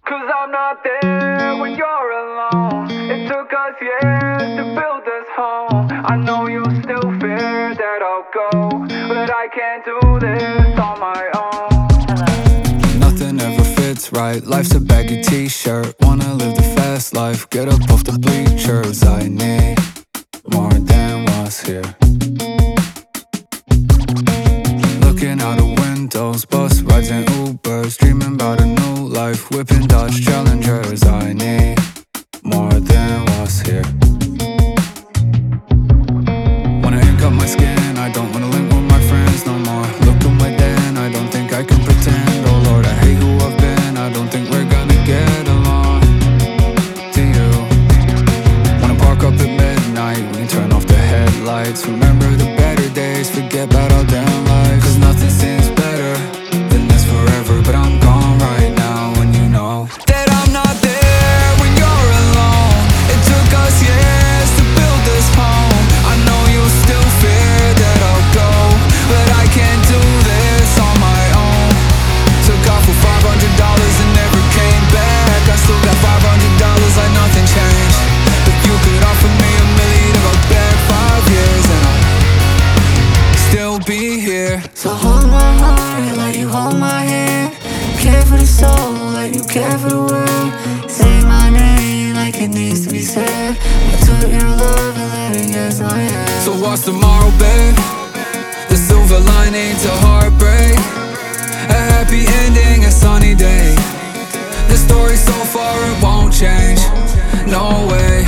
'Cause I'm not there when you're alone. It took us years to build this home. I know you still fear that I'll go, but I can't do this on my own. Nothing ever fits right, life's a baggy t-shirt. Wanna live the fast life, get up off the bleachers. I need more than what's here. Looking out of windows, bus rides and Ubers, dreaming about a new life, whipping Dodge Challengers. I need more than what's here. Wanna ink up my skin, I don't wanna link with my friends no more. Look away then, I don't think I can pretend. Oh Lord, I hate who I've been, I don't think we're gonna get along. Do you wanna park up at midnight, we can turn off the headlights. Remember the better days, forget about all damn life. 'Cause nothing seems better than this forever. But I'm gone right now, and you know that I'm not there when you're alone. It took us years to build this home. I know you still fear that I'll go, but I can't do this on my own. Took off for $500 and never came back. I still got $500 like nothing changed. But you could offer me $1 million to go back 5 years, and I'll still be here. So hold my heart like you hold my hand. Care for the soul like you care for the world. Say my name like it needs to be said. I took your love and let it get my head. So what's tomorrow, babe? The silver lining to heartbreak, a happy ending, a sunny day. The story so far it won't change, no way.